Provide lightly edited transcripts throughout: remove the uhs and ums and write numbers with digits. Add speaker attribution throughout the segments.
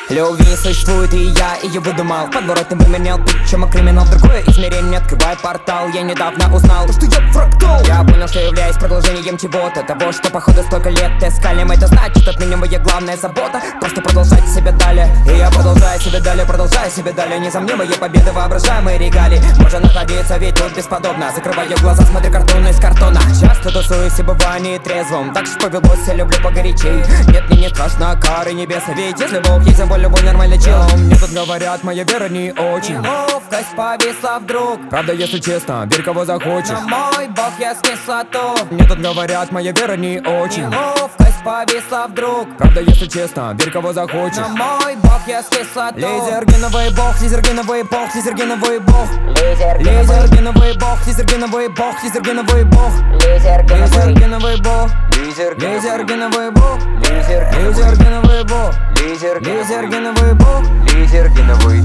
Speaker 1: Любви не существует, и я ее выдумал. Подворотный выменял путь, чем криминал. Другое измерение открывает портал. Я недавно узнал, что я фрактал. Я понял, что являюсь продолжением чего-то, того, что походу столько лет искали. Это значит, отныне моя главная забота просто продолжать себя далее. И я продолжаю себя далее, продолжаю себя далее. Несомнимые победы, воображаемые регалии. Можно находиться, ведь тут бесподобно. Закрываю глаза, смотрю картоны из картона. Часто тусуюсь и бываю нетрезвым. Так что повелось, я люблю погорячей. Нет, мне не страшно кары небесной. Ведь если Бог есть, я любой нормальный чел. Мне тут говорят, моя вера не очень. Неловкость повисла вдруг. Правда, если честно, верь кого захочешь. Но мой Бог, я с кислоту. Мне тут говорят, моя вера не очень. Неловкость повисла вдруг. Правда, если честно, верь кого захочешь. Но мой Бог, я с кислоту. Лизергиновый Бог, лизергиновый Бог, лизергиновый Бог. Лизергиновый Бог, лизергиновый Бог, лизергиновый Бог. Лизергиновый Бог, лизергиновый Бог, лизергиновый Бог. Лизергиновый Бог, лизергиновый.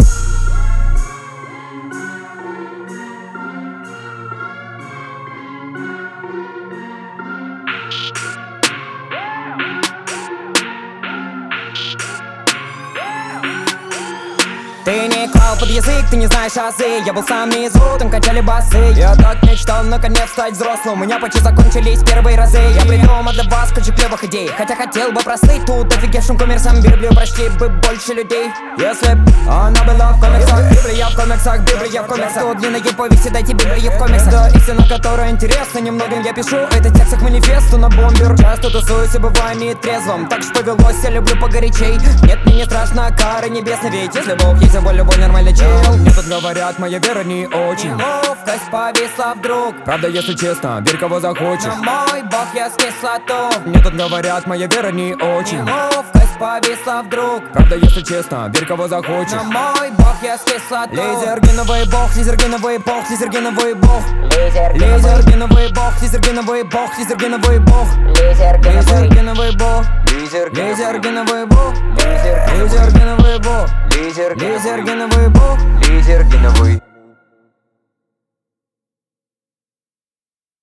Speaker 1: Ты не клал под язык, ты не знаешь азы. Я был сам внизу, там качали басы. Я так мечтал наконец стать взрослым. У меня почти закончились первые разы. Я придумал для вас кучу клевых идей, хотя хотел бы прослыть тут офигевшим коммерсом. Библию прочти бы больше людей. Если б она была в комиксах, Библия в комиксах, Библия в комиксах. Тут длинные повести, дайте Библию в комиксах. Да, истина, которая интересна немногим. Я пишу это текст к манифесту на бомбер. Часто тусуюсь и бываю нетрезвым. Так что повелось, я люблю погорячей. Нет, мне не страшно кары небесной. Ведь если Бог есть, я любой нормальный чел. Мне тут говорят, моя вера не очень. Неловкость повисла вдруг. Правда, если честно, верь кого захочешь. Но мой Бог, я с кислоту. Мне тут говорят, моя вера не очень. Неловкость повисла вдруг. Правда, если честно, верь кого захочешь. Но мой Бог, я с кислоту. Лизергиновый Бог, лизергиновый Бог, лизергиновый Бог. Лизергиновый Бог, лизергиновый Бог, лизергиновый Бог. Лизергиновый Бог, лизергиновый Бог, лизергиновый Бог. Лизергиновый Бог, лизергиновый.